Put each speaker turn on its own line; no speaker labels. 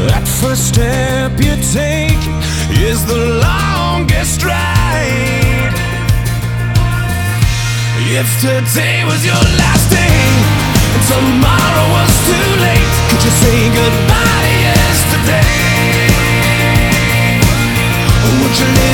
That first step you take is the longest ride. If today was your last day and tomorrow was too late, could you say goodbye to yesterday? Or would you live